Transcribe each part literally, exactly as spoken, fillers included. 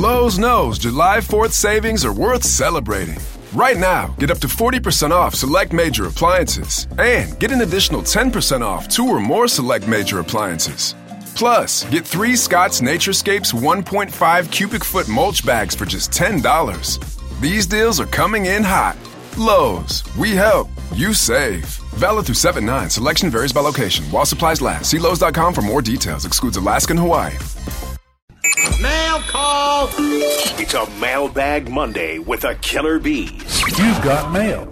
Lowe's knows July fourth savings are worth celebrating. Right now, get up to forty percent off select major appliances and get an additional ten percent off two or more select major appliances. Plus, get three Scott's Naturescapes one point five cubic foot mulch bags for just ten dollars. These deals are coming in hot. Lowe's, we help, you save. Valid through seven nine. Selection varies by location. While supplies last. See Lowe's dot com for more details. Excludes Alaska and Hawaii. Mail call! It's a Mailbag Monday with the Killer Bees. You've got mail.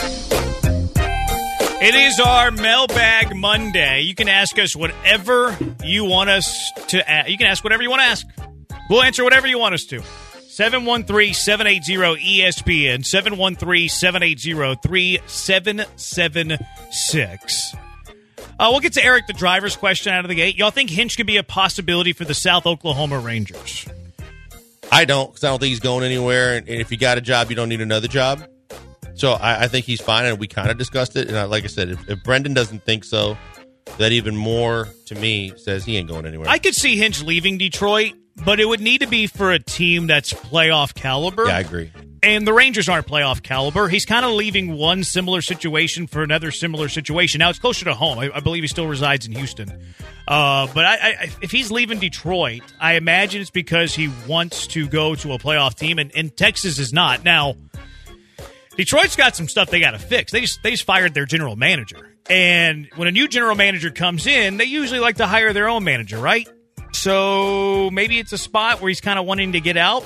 It is our Mailbag Monday. You can ask us whatever you want us to ask. You can ask whatever you want to ask. We'll answer whatever you want us to. seven one three, seven eight zero, E S P N, seven one three, seven eight zero, three seven seven six. Uh, we'll get to Eric, the driver's question out of the gate. Y'all think Hinch could be a possibility for the South Oklahoma Rangers? I don't, because I don't think he's going anywhere. And if you got a job, you don't need another job. So I, I think he's fine, and we kind of discussed it. And I, like I said, if, if Brendan doesn't think so, that even more, to me, says he ain't going anywhere. I could see Hinch leaving Detroit, but it would need to be for a team that's playoff caliber. Yeah, I agree. And the Rangers aren't playoff caliber. He's kind of leaving one similar situation for another similar situation. Now, it's closer to home. I, I believe he still resides in Houston. Uh, but I, I, if he's leaving Detroit, I imagine it's because he wants to go to a playoff team, and, and Texas is not. Now, Detroit's got some stuff they got to fix. They just, they just fired their general manager. And when a new general manager comes in, they usually like to hire their own manager, right? So maybe it's a spot where he's kind of wanting to get out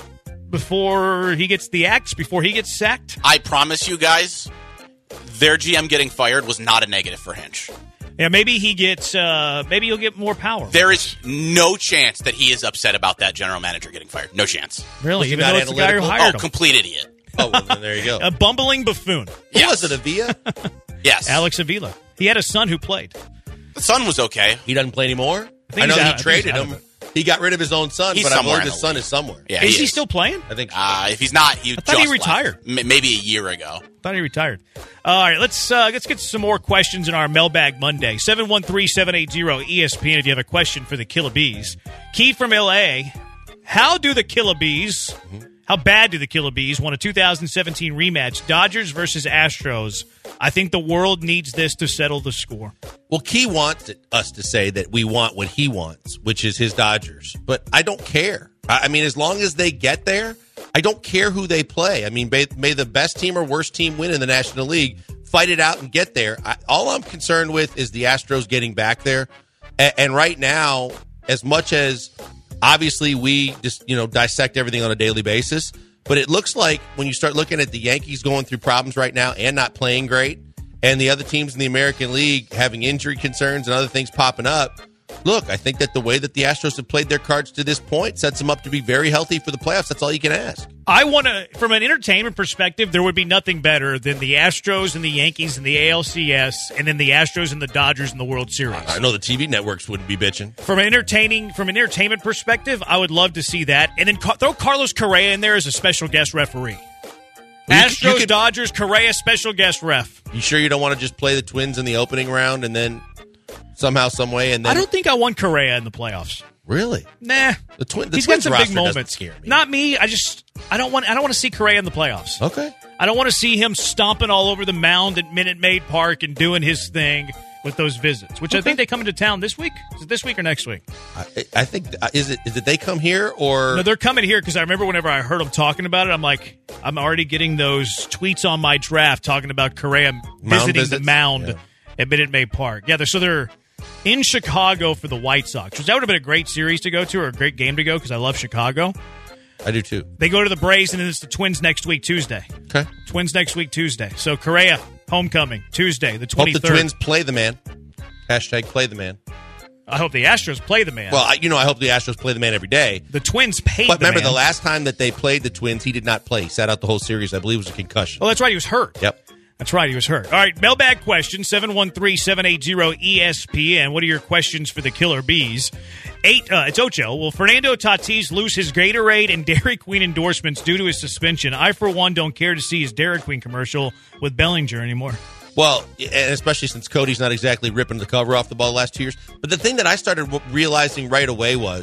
before he gets the axe, before he gets sacked. I promise you guys, their G M getting fired was not a negative for Hinch. Yeah, maybe he gets, uh, maybe he'll get more power. There is no chance that he is upset about that general manager getting fired. No chance. Really? Even though it's the guy who hired oh, him. complete idiot. Oh, well, then there you go. A bumbling buffoon. Who yes. was it, Avila? Yes. Alex Avila. He had a son who played. The son was okay. He doesn't play anymore? I, I know out, he traded him. He got rid of his own son, he's but I've heard his son is somewhere. Yeah, is he, he is. still playing? I think so. Uh, if he's not, he I thought just he retired. M- maybe a year ago. I thought he retired. All right, let's uh, let's get some more questions in our Mailbag Monday. seven one three, seven eight zero, E S P N if you have a question for the Killer Bees. Key from L A, how do the Killer Bees, mm-hmm. how bad do the Killer Bees want a two thousand seventeen rematch, Dodgers versus Astros? I think the world needs this to settle the score. Well, Key wants us to say that we want what he wants, which is his Dodgers. But I don't care. I mean, as long as they get there, I don't care who they play. I mean, may, may the best team or worst team win in the National League, fight it out and get there. I, all I'm concerned with is the Astros getting back there. And, and right now, as much as obviously we just, you know, dissect everything on a daily basis, but it looks like when you start looking at the Yankees going through problems right now and not playing great, and the other teams in the American League having injury concerns and other things popping up, look, I think that the way that the Astros have played their cards to this point sets them up to be very healthy for the playoffs. That's all you can ask. I want to, from an entertainment perspective, there would be nothing better than the Astros and the Yankees and the A L C S, and then the Astros and the Dodgers in the World Series. I know the T V networks wouldn't be bitching. From an entertaining, from an entertainment perspective, I would love to see that, and then ca- throw Carlos Correa in there as a special guest referee. Well, Astros, you could, Dodgers, Correa, special guest ref. You sure you don't want to just play the Twins in the opening round and then somehow, some way, and then I don't think I want Correa in the playoffs. Really? Nah. The, twi- the He's Twins got some big roster moments. Scare me. Not me. I just I don't want I don't want to see Correa in the playoffs. Okay. I don't want to see him stomping all over the mound at Minute Maid Park and doing his thing with those visits. Which okay. I think they come into town this week. Is it this week or next week? I, I think is it is it they come here or no? They're coming here because I remember whenever I heard them talking about it, I'm like, I'm already getting those tweets on my draft talking about Correa visiting the mound yeah. at Minute Maid Park. Yeah, they're, so they're in Chicago for the White Sox, which that would have been a great series to go to or a great game to go because I love Chicago. I do too. They go to the Braves, and then it's the Twins next week, Tuesday. Okay. Twins next week, Tuesday. So Correa, homecoming, Tuesday, the twenty-third. Hope the Twins play the man. Hashtag play the man. I hope the Astros play the man. Well, I, you know, I hope the Astros play the man every day. The Twins paid But the remember, man. the last time that they played the Twins, he did not play. He sat out the whole series. I believe it was a concussion. Oh, that's right. He was hurt. Yep. That's right. He was hurt. All right. Mailbag question, seven one three, seven eight zero, E S P N. What are your questions for the Killer Bees? Eight. Uh, it's Ocho. Will Fernando Tatis lose his Gatorade and Dairy Queen endorsements due to his suspension? I, for one, don't care to see his Dairy Queen commercial with Bellinger anymore. Well, and especially since Cody's not exactly ripping the cover off the ball the last two years. But the thing that I started realizing right away was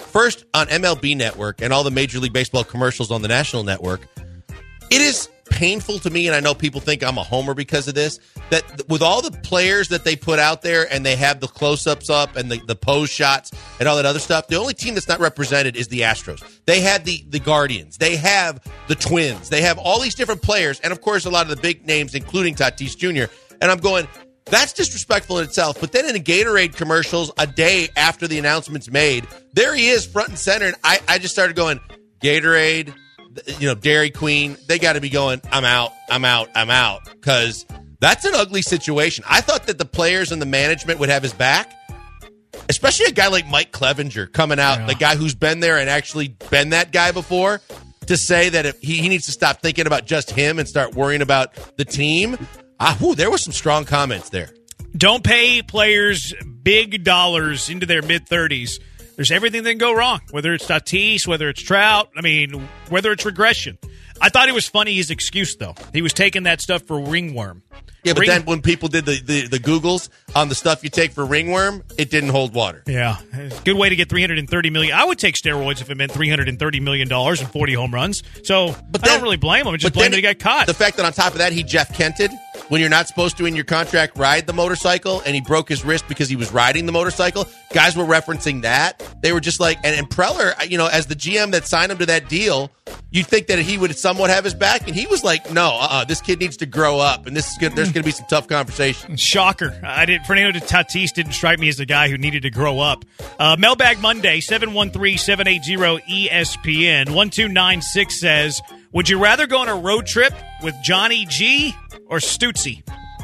first on M L B Network and all the Major League Baseball commercials on the National Network, it is painful to me, and I know people think I'm a homer because of this, that with all the players that they put out there and they have the close-ups up and the, the pose shots and all that other stuff, the only team that's not represented is the Astros. They had the, the Guardians. They have the Twins. They have all these different players, and, of course, a lot of the big names, including Tatis Junior And I'm going, that's disrespectful in itself. But then in the Gatorade commercials, a day after the announcement's made, there he is front and center, and I, I just started going, Gatorade, you know, Dairy Queen, they got to be going, I'm out, I'm out, I'm out, because that's an ugly situation. I thought that the players and the management would have his back, especially a guy like Mike Clevenger coming out, yeah. the guy who's been there and actually been that guy before, to say that if he, he needs to stop thinking about just him and start worrying about the team. Ah, whew, there were some strong comments there. Don't pay players big dollars into their mid-thirties. There's everything that can go wrong, whether it's Tatis, whether it's Trout, I mean, whether it's regression. I thought it was funny, his excuse, though. He was taking that stuff for ringworm. Yeah, but Ring- then when people did the, the, the Googles on the stuff you take for ringworm, it didn't hold water. Yeah, good way to get three hundred thirty million dollars. I would take steroids if it meant three hundred thirty million dollars and forty home runs. So but I then, don't really blame him. I just blame that he got caught. The fact that on top of that, he Jeff Kented, when you're not supposed to in your contract ride the motorcycle, and he broke his wrist because he was riding the motorcycle. Guys were referencing that. They were just like, and, and Preller, you know, as the G M that signed him to that deal, you'd think that he would somewhat have his back, and he was like, no, uh-uh, this kid needs to grow up, and this is good. There's going to be some tough conversations. Shocker. I did. Fernando Tatis didn't strike me as the guy who needed to grow up. Uh, Mailbag Monday, seven one three, seven eight zero, E S P N. one two nine six says, would you rather go on a road trip with Johnny G or Stutzy?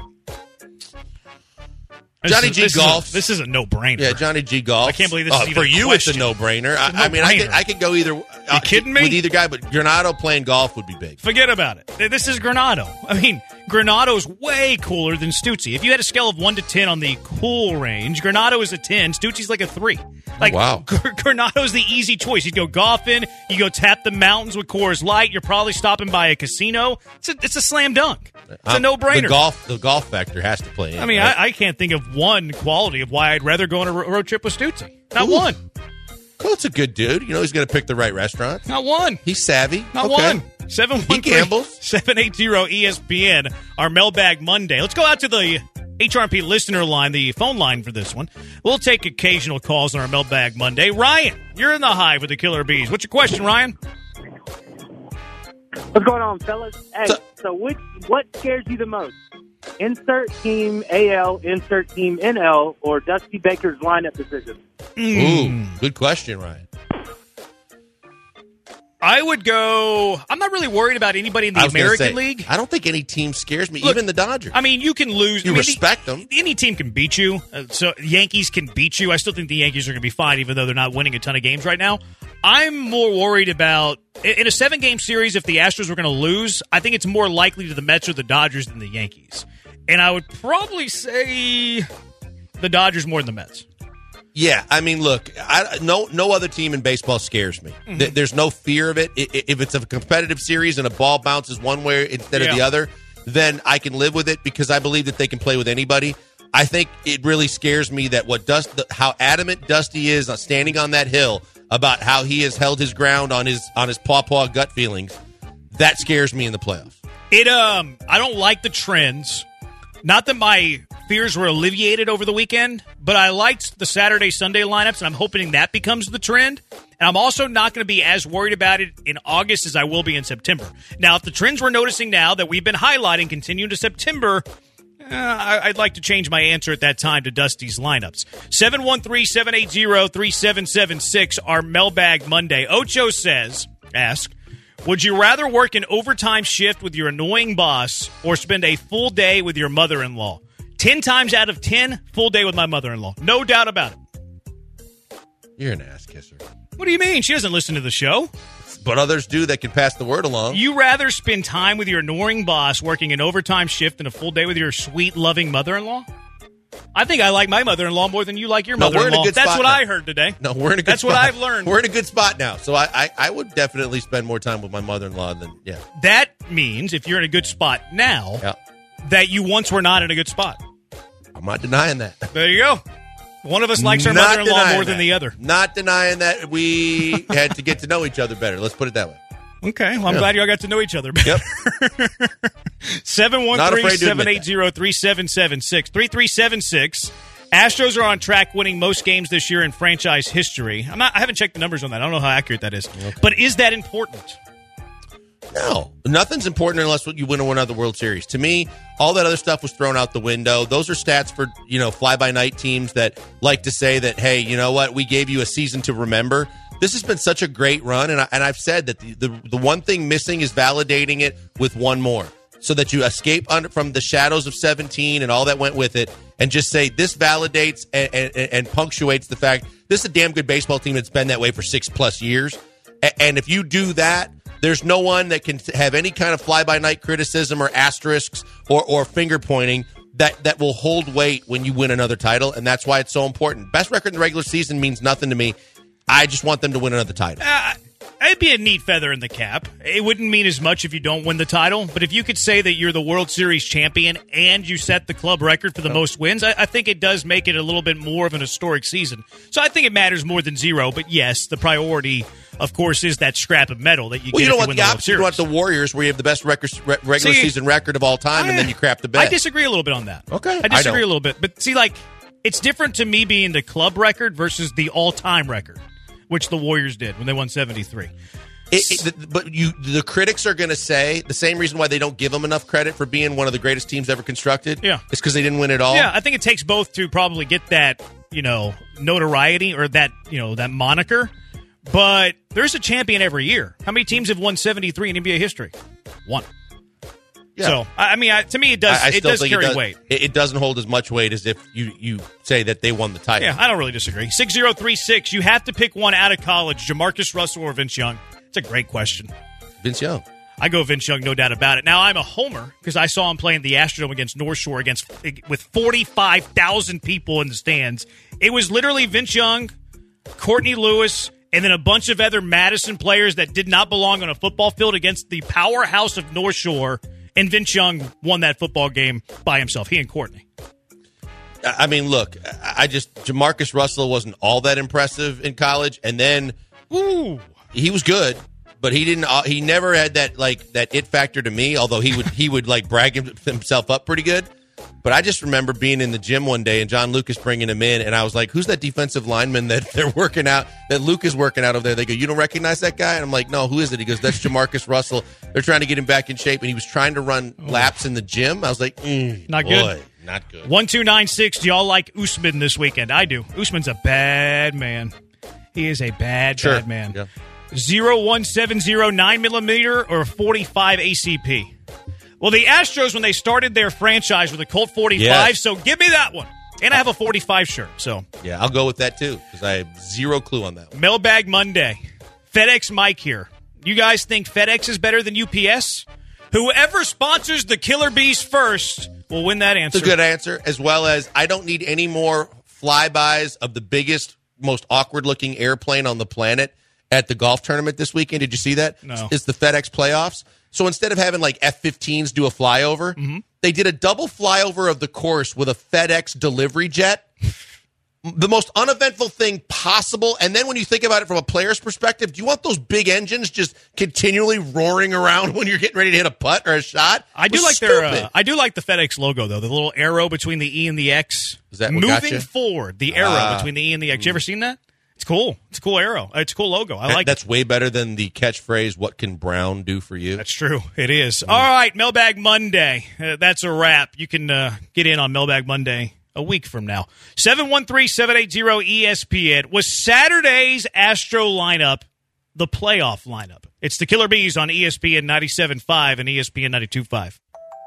Johnny this G is, golf. This is a no-brainer. Yeah, Johnny G golf. I can't believe this uh, is even for you. a question. It's a no-brainer. It's a I, no-brainer. I mean, I could, I could go either. Uh, you kidding me? With either guy, but Granado playing golf would be big. Forget about it. This is Granado. I mean, Granado's way cooler than Stutzy. If you had a scale of one to ten on the cool range, Granado is a ten. Stutzy's like a three. Like, oh, wow. G- Granado's the easy choice. You go golfing. You go tap the mountains with Coors Light. You're probably stopping by a casino. It's a, it's a slam dunk. It's um, a no-brainer. The golf, the golf factor has to play in. I mean, right? I, I can't think of one quality of why I'd rather go on a road trip with Stutzy. Not Ooh. one. Cole's a good dude. You know he's going to pick the right restaurant. Not one. He's savvy. Not okay. one. seven one three, seven eight zero, E S P N, our Mailbag Monday. Let's go out to the H R M P listener line, the phone line for this one. We'll take occasional calls on our Mailbag Monday. Ryan, you're in the hive with the Killer Bees. What's your question, Ryan? What's going on, fellas? Hey, so, so which, what scares you the most? Insert team A L, insert team N L, or Dusty Baker's lineup decision? Mm. Ooh, good question, Ryan. I would go. I'm not really worried about anybody in the American say, League. I don't think any team scares me, Look, even the Dodgers. I mean, you can lose. You I mean, respect the, them. Any team can beat you. Uh, so Yankees can beat you. I still think the Yankees are going to be fine, even though they're not winning a ton of games right now. I'm more worried about in a seven-game series. If the Astros were going to lose, I think it's more likely to the Mets or the Dodgers than the Yankees. And I would probably say the Dodgers more than the Mets. Yeah, I mean, look, I, no no other team in baseball scares me. Mm-hmm. Th- there's no fear of it. I, if it's a competitive series and a ball bounces one way instead yeah. of the other, then I can live with it because I believe that they can play with anybody. I think it really scares me that what Dust, the, how adamant Dusty is on standing on that hill about how he has held his ground on his on his paw-paw gut feelings. That scares me in the playoffs. It um, I don't like the trends. Not that my fears were alleviated over the weekend, but I liked the Saturday, Sunday lineups, and I'm hoping that becomes the trend. And I'm also not going to be as worried about it in August as I will be in September. Now, if the trends we're noticing now that we've been highlighting continue to September, uh, I'd like to change my answer at that time to Dusty's lineups. seven one three, seven eight zero, three seven seven six, our Mailbag Monday. Ocho says, ask, would you rather work an overtime shift with your annoying boss or spend a full day with your mother-in-law? Ten times out of ten, full day with my mother-in-law. No doubt about it. You're an ass kisser. What do you mean? She doesn't listen to the show. But others do that can pass the word along. You rather spend time with your annoying boss working an overtime shift than a full day with your sweet, loving mother-in-law? I think I like my mother-in-law more than you like your no, mother-in-law. We're in a good That's spot what now. I heard today. No, we're in a good That's spot. what I've learned. We're in a good spot now. So I, I, I would definitely spend more time with my mother-in-law than, yeah. That means if you're in a good spot now, yeah. that you once were not in a good spot. I'm not denying that. There you go. One of us likes our Not mother-in-law denying more than that. the other. Not denying that we had to get to know each other better. Let's put it that way. Okay, well, I'm Yeah. glad y'all got to know each other better. Yep. seven one Not three, afraid to seven admit eight zero, three seven seven six. three three seven six. Astros are on track winning most games this year in franchise history. I'm not, I haven't checked the numbers on that. I don't know how accurate that is. Okay. But is that important? No, nothing's important unless you win another World Series. To me, all that other stuff was thrown out the window. Those are stats for, you know, fly-by-night teams that like to say that, hey, you know what, we gave you a season to remember. This has been such a great run, and, I, and I've said that the, the the one thing missing is validating it with one more, so that you escape under, from the shadows of seventeen and all that went with it, and just say this validates and, and, and punctuates the fact this is a damn good baseball team that's been that way for six-plus years. A, and if you do that, there's no one that can have any kind of fly-by-night criticism or asterisks or, or finger-pointing that, that will hold weight when you win another title, and that's why it's so important. Best record in the regular season means nothing to me. I just want them to win another title. Uh, it'd be a neat feather in the cap. It wouldn't mean as much if you don't win the title, but if you could say that you're the World Series champion and you set the club record for the oh. most wins, I, I think it does make it a little bit more of an historic season. So I think it matters more than zero, but yes, the priority, of course, is that scrap of metal that you well, get you don't if you want win the the World opposite. You Series. don't want the Warriors where you have the best record, re- regular See, season record of all time, I, and then you crap the bed. I disagree a little bit on that. Okay. I disagree I a little bit. But see, like, it's different to me being the club record versus the all-time record, which the Warriors did when they won seventy-three. It, it, but you, the critics are going to say the same reason why they don't give them enough credit for being one of the greatest teams ever constructed. Yeah, is because they didn't win it all. Yeah, I think it takes both to probably get that, you know, notoriety or that, you know, that moniker. But there's a champion every year. How many teams have won seventy-three in N B A history? One. Yeah. So I mean, I, to me, it does. I, I it does think carry it does, weight. It, it doesn't hold as much weight as if you, you say that they won the title. Yeah, I don't really disagree. six zero three six. You have to pick one out of college: Jamarcus Russell or Vince Young. It's a great question. Vince Young. I go Vince Young, no doubt about it. Now, I'm a homer because I saw him playing the Astrodome against North Shore against with forty-five thousand people in the stands. It was literally Vince Young, Courtney Lewis, and then a bunch of other Madison players that did not belong on a football field against the powerhouse of North Shore, and Vince Young won that football game by himself, he and Courtney. I mean, look, I just, Jamarcus Russell wasn't all that impressive in college, and then Ooh. he was good. But he didn't. Uh, he never had that like that it factor to me. Although he would he would like brag himself up pretty good. But I just remember being in the gym one day and John Lucas bringing him in, and I was like, "Who's that defensive lineman that they're working out? That Luke is working out over there?" They go, "You don't recognize that guy?" And I'm like, "No, who is it?" He goes, "That's Jamarcus Russell. They're trying to get him back in shape, and he was trying to run oh. laps in the gym." I was like, mm, "Not boy, good, not good." One two nine six. Do y'all like Usman this weekend? I do. Usman's a bad man. He is a bad sure. bad man. Yeah. Zero one seven zero nine millimeter or forty-five A C P. Well, the Astros, when they started their franchise, were the Colt forty-five, yes. So give me that one. And I have a forty-five shirt, so. Yeah, I'll go with that, too, because I have zero clue on that one. Mailbag Monday. FedEx Mike here. You guys think FedEx is better than U P S? Whoever sponsors the Killer Bees first will win that answer. It's a good answer, as well as I don't need any more flybys of the biggest, most awkward-looking airplane on the planet at the golf tournament this weekend. Did you see that? No. It's the FedEx playoffs. So instead of having like F fifteens do a flyover, mm-hmm. they did a double flyover of the course with a FedEx delivery jet. The most uneventful thing possible. And then when you think about it from a player's perspective, do you want those big engines just continually roaring around when you're getting ready to hit a putt or a shot? I do like stupid. their. Uh, I do like the FedEx logo though. The little arrow between the E and the X. Is that moving gotcha? forward? The arrow uh, between the E and the X. You ever seen that? It's cool. It's a cool arrow. It's a cool logo. I like That's it. way better than the catchphrase, "What can Brown do for you?" That's true. It is. Mm. All right, Mailbag Monday. Uh, that's a wrap. You can uh, get in on Mailbag Monday a week from now. seven one three, seven eight zero, E S P N. Was Saturday's Astro lineup the playoff lineup? It's the Killer Bees on E S P N ninety-seven point five and E S P N ninety-two point five.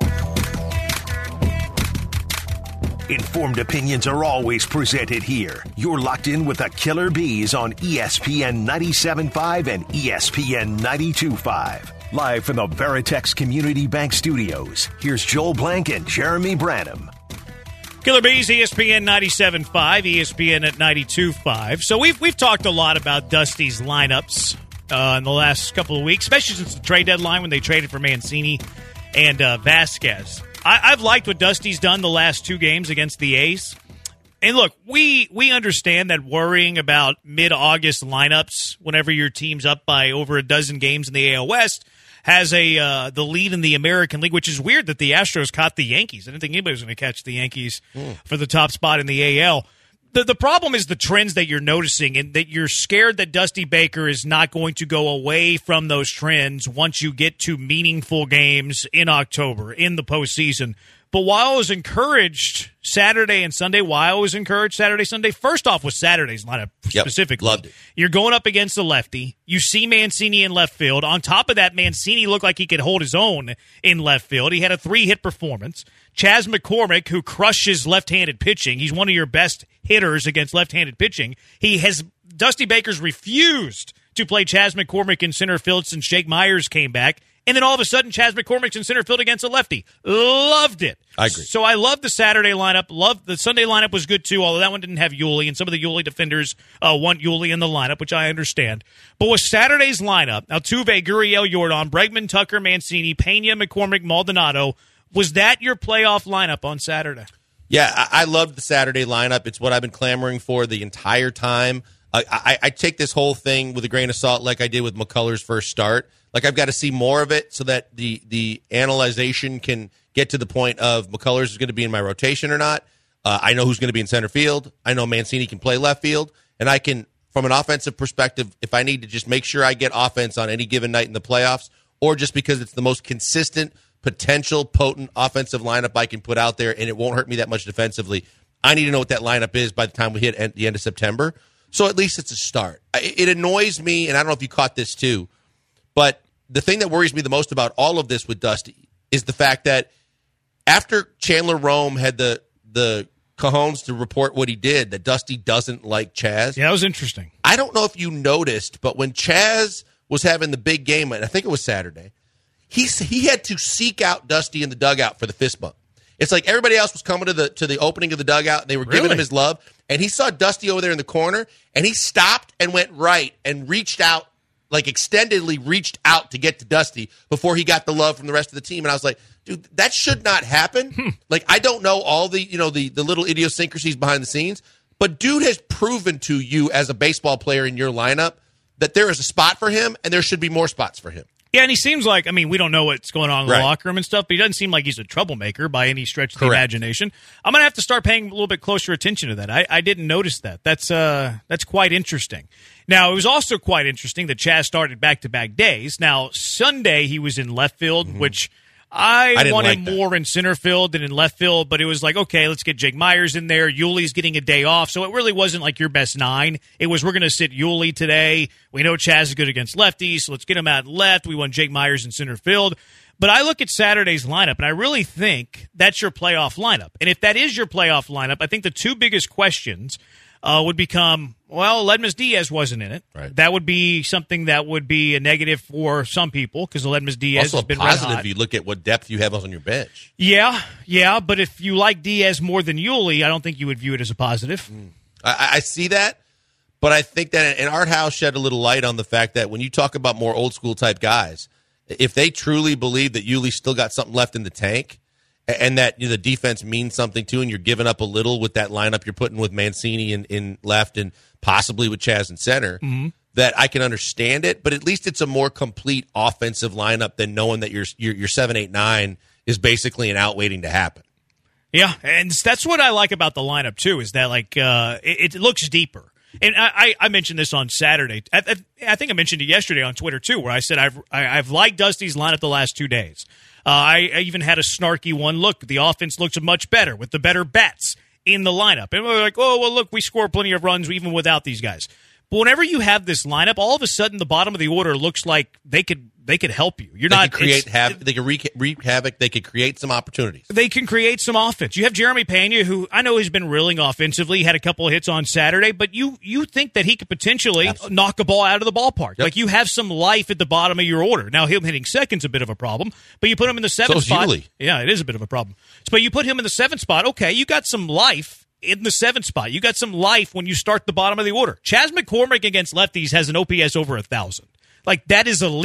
Informed opinions are always presented here. You're locked in with the Killer Bees on E S P N ninety-seven point five and E S P N ninety-two point five. Live from the Veritex Community Bank Studios, here's Joel Blank and Jeremy Branham. Killer Bees, E S P N ninety-seven point five, E S P N at ninety-two point five. So we've we've talked a lot about Dusty's lineups uh, in the last couple of weeks, especially since the trade deadline when they traded for Mancini and uh, Vasquez. I, I've liked what Dusty's done the last two games against the A's. And look, we we understand that worrying about mid-August lineups whenever your team's up by over a dozen games in the A L West has a uh, the lead in the American League, which is weird that the Astros caught the Yankees. I didn't think anybody was going to catch the Yankees mm. for the top spot in the A L. The the problem is the trends that you're noticing, and that you're scared that Dusty Baker is not going to go away from those trends once you get to meaningful games in October, in the postseason. But while I was encouraged Saturday and Sunday, why I was encouraged Saturday, Sunday, first off was Saturday's lineup yep, specifically. Loved it. You're going up against a lefty. You see Mancini in left field. On top of that, Mancini looked like he could hold his own in left field. He had a three-hit performance. Chas McCormick, who crushes left-handed pitching, he's one of your best hitters against left-handed pitching. He has Dusty Baker's refused to play Chas McCormick in center field since Jake Myers came back. And then all of a sudden, Chas McCormick's in center field against a lefty. Loved it. I agree. So I loved the Saturday lineup. Loved the Sunday lineup was good too, although that one didn't have Yuli, and some of the Yuli defenders uh, want Yuli in the lineup, which I understand. But with Saturday's lineup, Altuve, Gurriel, Jordan, Bregman, Tucker, Mancini, Pena, McCormick, Maldonado, was that your playoff lineup on Saturday? Yeah, I, I loved the Saturday lineup. It's what I've been clamoring for the entire time. Uh, I, I take this whole thing with a grain of salt like I did with McCullers' first start. Like, I've got to see more of it so that the the analyzation can get to the point of McCullers is going to be in my rotation or not. Uh, I know who's going to be in center field. I know Mancini can play left field. And I can, from an offensive perspective, if I need to just make sure I get offense on any given night in the playoffs, or just because it's the most consistent, potential, potent offensive lineup I can put out there and it won't hurt me that much defensively, I need to know what that lineup is by the time we hit at the end of September. So at least it's a start. It annoys me, and I don't know if you caught this too, but the thing that worries me the most about all of this with Dusty is the fact that after Chandler Rome had the the cojones to report what he did, that Dusty doesn't like Chas. Yeah, that was interesting. I don't know if you noticed, but when Chas was having the big game, and I think it was Saturday, he he had to seek out Dusty in the dugout for the fist bump. It's like everybody else was coming to the to the opening of the dugout, and they were Really? giving him his love, and he saw Dusty over there in the corner, and he stopped and went right and reached out, like extendedly reached out to get to Dusty before he got the love from the rest of the team. And I was like, dude, that should not happen. Hmm. Like, I don't know all the, you know, the, the little idiosyncrasies behind the scenes, but dude has proven to you as a baseball player in your lineup that there is a spot for him and there should be more spots for him. Yeah, and he seems like, I mean, we don't know what's going on in the Right. locker room and stuff, but he doesn't seem like he's a troublemaker by any stretch of the Correct. imagination. I'm going to have to start paying a little bit closer attention to that. I, I didn't notice that. That's uh, that's quite interesting. Now, it was also quite interesting that Chas started back-to-back days. Now, Sunday he was in left field, mm-hmm. which I, I wanted like that. more in center field than in left field, but it was like, okay, let's get Jake Myers in there. Yuli's getting a day off, so it really wasn't like your best nine. It was, we're going to sit Yuli today. We know Chas is good against lefties, so let's get him out left. We want Jake Myers in center field. But I look at Saturday's lineup, and I really think that's your playoff lineup. And if that is your playoff lineup, I think the two biggest questions uh, would become, well, Ledmus Diaz wasn't in it. Right. That would be something that would be a negative for some people because Ledmus Diaz Also has a been red positive hot. if you look at what depth you have on your bench. Yeah, yeah, but if you like Diaz more than Yuli, I don't think you would view it as a positive. Mm. I, I see that, but I think that and Art House shed a little light on the fact that when you talk about more old school type guys, if they truly believe that Yuli's still got something left in the tank and that, you know, the defense means something too, and you're giving up a little with that lineup you're putting with Mancini in, in left and possibly with Chas in center, mm-hmm. that I can understand it, but at least it's a more complete offensive lineup than knowing that your your, your seven, eight, nine is basically an out waiting to happen. Yeah, and that's what I like about the lineup too, is that like uh, it, it looks deeper. And I, I mentioned this on Saturday. I, I, I think I mentioned it yesterday on Twitter too, where I said I've I, I've liked Dusty's lineup the last two days. Uh, I, I even had a snarky one. Look, the offense looks much better with the better bats in the lineup. And we're like, oh well, look, we score plenty of runs even without these guys. But whenever you have this lineup, all of a sudden the bottom of the order looks like they could they could help you. You're they not could create havoc. They could wreak, wreak havoc. They could create some opportunities. They can create some offense. You have Jeremy Pena, who I know has been reeling offensively, had a couple of hits on Saturday, but you you think that he could potentially Absolutely. knock a ball out of the ballpark. Yep. Like you have some life at the bottom of your order. Now him hitting second's a bit of a problem, but you put him in the seventh So is spot. Yuli. Yeah, it is a bit of a problem. But you put him in the seventh spot. Okay, you got some life in the seventh spot. You got some life when you start the bottom of the order. Chas McCormick against lefties has an O P S over a thousand. Like that is elite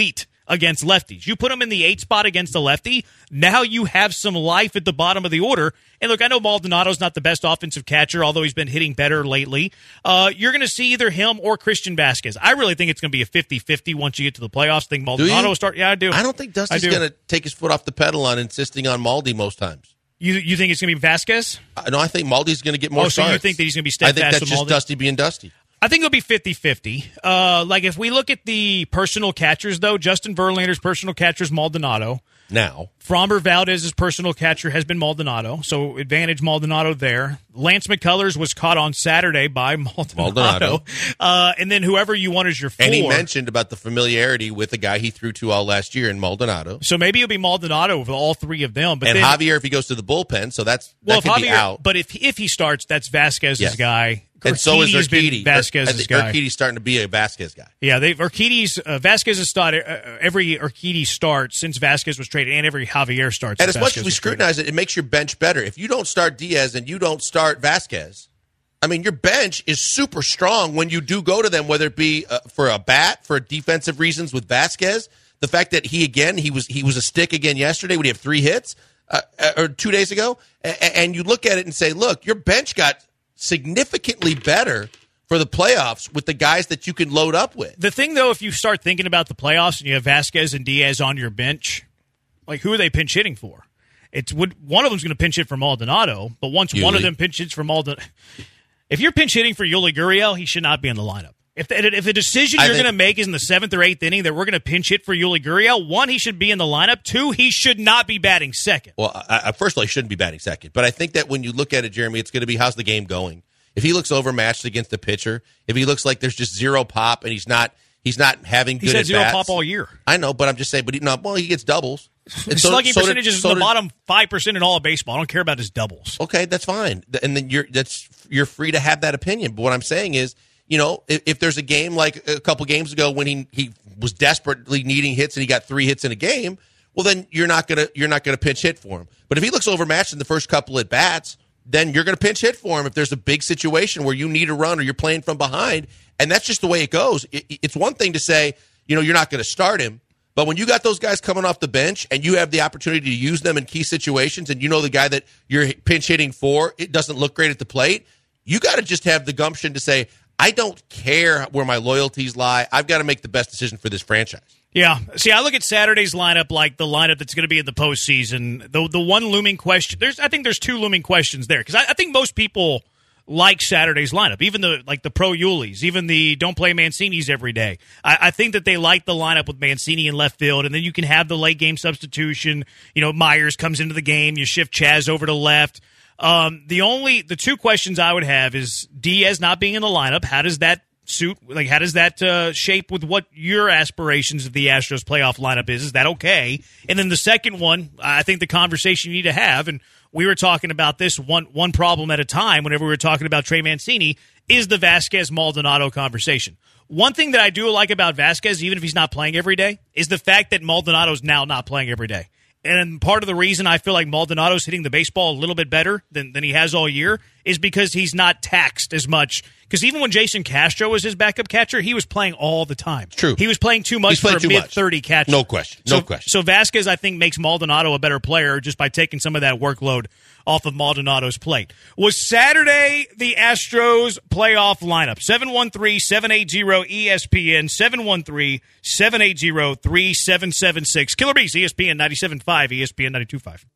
against lefties. You put him in the eight spot against a lefty, now you have some life at the bottom of the order. And look, I know Maldonado's not the best offensive catcher, although he's been hitting better lately. Uh, you're going to see either him or Christian Vasquez. I really think it's going to be a fifty-fifty once you get to the playoffs. I think Maldonado will start. Yeah, I do. I don't think Dusty's going to take his foot off the pedal on insisting on Maldi most times. You you think it's going to be Vasquez? Uh, no, I think Maldi's going to get more oh, so starts. you think that he's going to be I steadfast think that's with just Maldi? Dusty being Dusty. I think it'll be fifty-fifty. Uh, like, if we look at the personal catchers, though, Justin Verlander's personal catcher is Maldonado. Now. Framber Valdez's personal catcher has been Maldonado, so advantage Maldonado there. Lance McCullers was caught on Saturday by Maldonado. Maldonado. Uh, and then whoever you want as your four. And he mentioned about the familiarity with the guy he threw to all last year in Maldonado. So maybe it'll be Maldonado with all three of them. But and then, Javier if he goes to the bullpen, so that's well, that could Javier, be out. But if if he starts, that's Vasquez's Yes. guy. And so is Urquidy's been Urquidy. Vasquez's I think guy. Urquidy's starting to be a Vasquez guy. Yeah, they've Urquidy's uh, Vasquez has started uh, every Urquidy start since Vasquez was traded, and every Javier starts. And since as much Vasquez as we was scrutinize it, it makes your bench better. If you don't start Diaz and you don't start Vasquez, I mean, your bench is super strong when you do go to them, whether it be uh, for a bat, for defensive reasons with Vasquez. The fact that he, again, he was he was a stick again yesterday when he had three hits, uh, or two days ago, and, and you look at it and say, look, your bench got significantly better for the playoffs with the guys that you can load up with. The thing, though, if you start thinking about the playoffs and you have Vasquez and Diaz on your bench, like, who are they pinch hitting for? It's would one of them's going to pinch hit for Maldonado, but once Yuli. one of them pinch hits for Maldonado, if you're pinch hitting for Yuli Gurriel, he should not be in the lineup. If the, if the decision I you're think- going to make is in the seventh or eighth inning that we're going to pinch hit for Yuli Gurriel, one, he should be in the lineup. Two, he should not be batting second. Well, I, I, first of all, he shouldn't be batting second. But I think that when you look at it, Jeremy, it's going to be how's the game going. If he looks overmatched against the pitcher, if he looks like there's just zero pop and he's not he's not having good He's had at zero bats, pop all year. I know, but I'm just saying. But he, no, well, he gets doubles. And His so- slugging so did- percentage is so in the did- bottom five percent in all of baseball. I don't care about his doubles. Okay, that's fine, and then you're that's you're free to have that opinion. But what I'm saying is, you know, if, if there's a game like a couple games ago when he he was desperately needing hits and he got three hits in a game, well, then you're not gonna you're not gonna pinch hit for him. But if he looks overmatched in the first couple at bats, then you're going to pinch hit for him if there's a big situation where you need a run or you're playing from behind. And that's just the way it goes. It, it's one thing to say, you know, you're not going to start him. But when you got those guys coming off the bench and you have the opportunity to use them in key situations and you know the guy that you're pinch hitting for, it doesn't look great at the plate, you got to just have the gumption to say, I don't care where my loyalties lie. I've got to make the best decision for this franchise. Yeah. See, I look at Saturday's lineup like the lineup that's going to be in the postseason. The the one looming question, there's I think there's two looming questions there because I, I think most people like Saturday's lineup, even the like the pro Yulis, even the don't play Mancini's every day. I, I think that they like the lineup with Mancini in left field, and then you can have the late game substitution. You know, Myers comes into the game, you shift Chaz over to left. Um, the only the two questions I would have is Diaz not being in the lineup. How does that suit? Like, how does that uh, shape with what your aspirations of the Astros playoff lineup is? Is that okay? And then the second one, I think the conversation you need to have, and we were talking about this one one problem at a time whenever we were talking about Trey Mancini, is the Vasquez-Maldonado conversation. One thing that I do like about Vasquez, even if he's not playing every day, is the fact that Maldonado's now not playing every day. And part of the reason I feel like Maldonado's hitting the baseball a little bit better than, than he has all year is because he's not taxed as much. Because even when Jason Castro was his backup catcher, he was playing all the time. True. He was playing too much He's for playing a too mid much. thirty catcher. No question. No so, question. So Vasquez, I think, makes Maldonado a better player just by taking some of that workload off of Maldonado's plate. Was Saturday the Astros playoff lineup? seven one three, seven eight zero, E S P N, seven one three, seven eight zero, three seven seven six. Killer Bees, E S P N ninety-seven point five, E S P N ninety-two point five.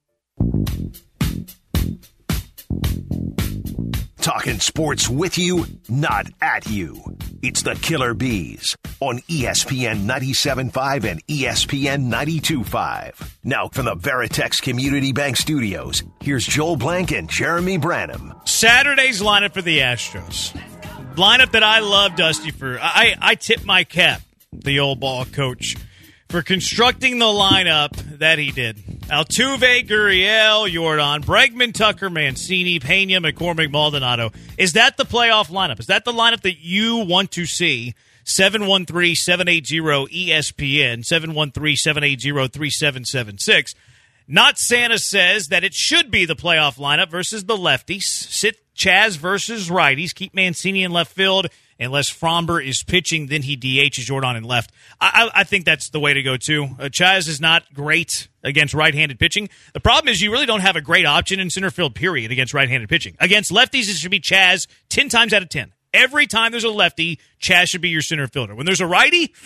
Talking sports with you, not at you. It's the Killer Bees on E S P N ninety-seven point five and E S P N ninety-two point five. Now from the Veritex Community Bank Studios, here's Joel Blank and Jeremy Branham. Saturday's lineup for the Astros. Lineup that I love, Dusty, for. I, I tip my cap, the old ball coach, for constructing the lineup that he did. Altuve, Gurriel, Jordan, Bregman, Tucker, Mancini, Pena, McCormick, Maldonado. Is that the playoff lineup? Is that the lineup that you want to see? seven one three, seven eight zero, E S P N, seven one three, seven eight zero, three seven seven six. Not Santa says that it should be the playoff lineup versus the lefties. Sit Chaz versus righties. Keep Mancini in left field Unless Fromber is pitching, then he D Hs Jordan in left. I, I, I think that's the way to go, too. Uh, Chas is not great against right-handed pitching. The problem is you really don't have a great option in center field, period, against right-handed pitching. Against lefties, it should be Chas ten times out of ten. Every time there's a lefty, Chas should be your center fielder. When there's a righty, it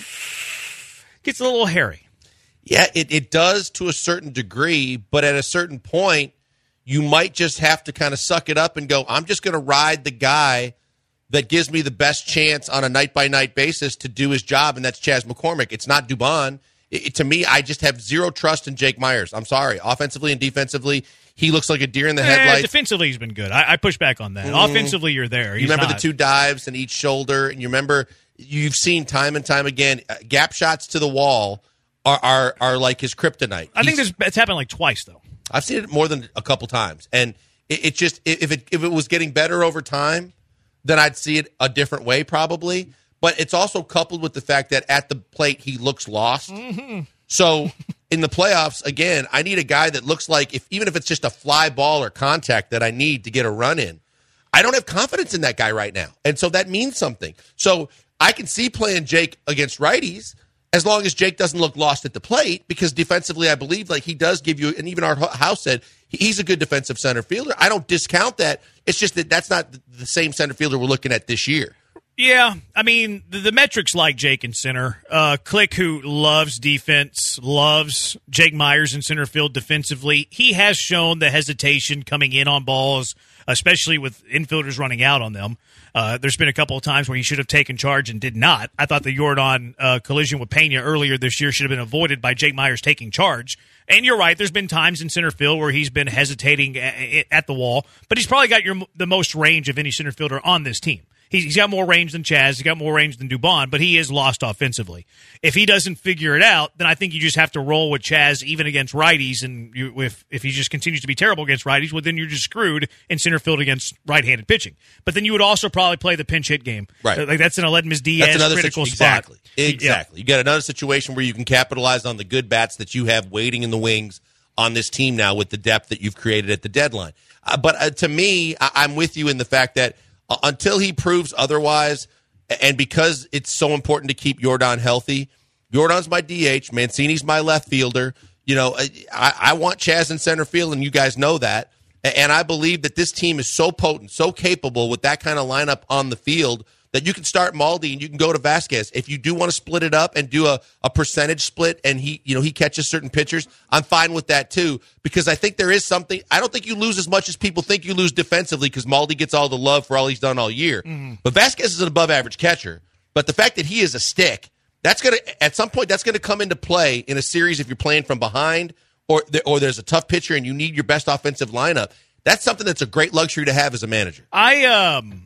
gets a little hairy. Yeah, it, it does to a certain degree, but at a certain point, you might just have to kind of suck it up and go, I'm just going to ride the guy that gives me the best chance on a night-by-night basis to do his job, and that's Chas McCormick. It's not Dubon. It, it, to me, I just have zero trust in Jake Meyers. I'm sorry. Offensively and defensively, he looks like a deer in the eh, headlights. Defensively, he's been good. I, I push back on that. Mm. Offensively, you're there. He's you remember not. the two dives in each shoulder, and you remember you've seen time and time again, uh, gap shots to the wall are are, are like his kryptonite. I he's, think this, it's happened like twice, though. I've seen it more than a couple times, and it, it just if it if it was getting better over time, then I'd see it a different way probably. But it's also coupled with the fact that at the plate he looks lost. Mm-hmm. So in the playoffs, again, I need a guy that looks like if even if it's just a fly ball or contact that I need to get a run in. I don't have confidence in that guy right now, and so that means something. So I can see playing Jake against righties, as long as Jake doesn't look lost at the plate, because defensively, I believe like he does give you, and even our house said he's a good defensive center fielder. I don't discount that. It's just that that's not the same center fielder we're looking at this year. Yeah, I mean, the, the metrics like Jake in center. Uh, Click, who loves defense, loves Jake Meyers in center field defensively. He has shown the hesitation coming in on balls, especially with infielders running out on them. Uh, there's been a couple of times where he should have taken charge and did not. I thought the Jordan uh, collision with Pena earlier this year should have been avoided by Jake Meyers taking charge. And you're right, there's been times in center field where he's been hesitating at, at the wall, but he's probably got your, the most range of any center fielder on this team. He's got more range than Chas. He's got more range than Dubon, but he is lost offensively. If he doesn't figure it out, then I think you just have to roll with Chas even against righties. And you, if if he just continues to be terrible against righties, well, then you're just screwed in center field against right-handed pitching. But then you would also probably play the pinch hit game. Right. Like that's an Aledmys Diaz critical situ- spot. Exactly. Exactly. Yeah. You got another situation where you can capitalize on the good bats that you have waiting in the wings on this team now with the depth that you've created at the deadline. Uh, but uh, to me, I- I'm with you in the fact that Uh, until he proves otherwise, and because it's so important to keep Jordan healthy, Jordan's my D H, Mancini's my left fielder. You know, I, I want Chas in center field, and you guys know that. And I believe that this team is so potent, so capable with that kind of lineup on the field that you can start Maldi and you can go to Vasquez. If you do want to split it up and do a, a percentage split and he, you know, he catches certain pitchers, I'm fine with that too, because I think there is something. I don't think you lose as much as people think you lose defensively because Maldi gets all the love for all he's done all year. Mm-hmm. But Vasquez is an above average catcher. But the fact that he is a stick, that's going to, at some point, that's going to come into play in a series if you're playing from behind or, or there's a tough pitcher and you need your best offensive lineup. That's something that's a great luxury to have as a manager. I, um,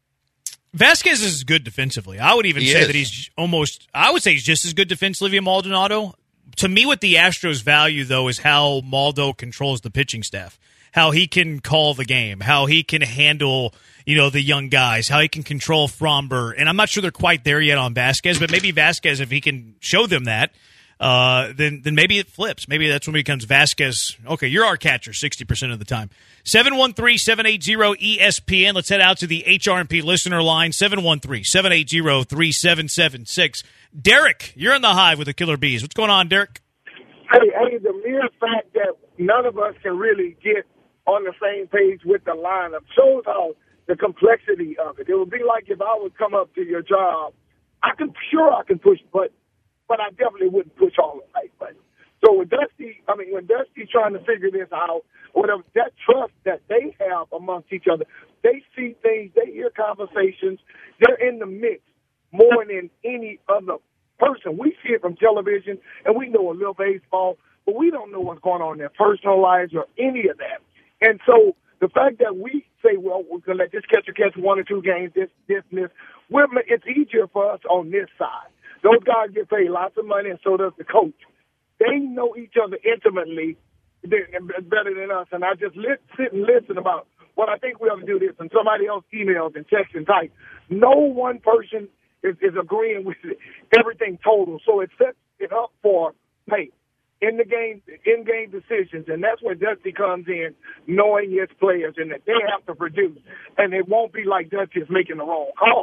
Vasquez is good defensively. I would even he say is. that he's almost – I would say he's just as good defensively as Maldonado. To me, what the Astros value, though, is how Maldo controls the pitching staff, how he can call the game, how he can handle, you know, the young guys, how he can control Fromber. And I'm not sure they're quite there yet on Vasquez, but maybe Vasquez, if he can show them that, uh, then then maybe it flips. Maybe that's when it becomes Vasquez. Okay, you're our catcher sixty percent of the time. seven one three, seven eight zero, E S P N. Let's head out to the H R and P listener line, seven one three, seven eight zero, three seven seven six. Derek, you're in the hive with the Killer Bees. What's going on, Derek? Hey, hey, the mere fact that none of us can really get on the same page with the lineup shows how the complexity of it. It would be like if I would come up to your job. I can, sure I can push, but but I definitely wouldn't push all the right buttons. So with Dusty, I mean, when Dusty's trying to figure this out, whatever, that trust that they have amongst each other, they see things, they hear conversations, they're in the mix more than any other person. We see it from television, and we know a little baseball, but we don't know what's going on in their personal lives or any of that. And so the fact that we say, well, we're going to let this catcher catch one or two games, this, this, and this, we're, it's easier for us on this side. Those guys get paid lots of money, and so does the coach. They know each other intimately better than us, and I just lit, sit and listen about what I think we ought to do this, and somebody else emails and texts and types. No one person is, is agreeing with everything total, so it sets it up for, hey, in the game, in-game decisions, and that's where Dusty comes in, knowing his players and that they have to produce, and it won't be like Dusty is making the wrong call.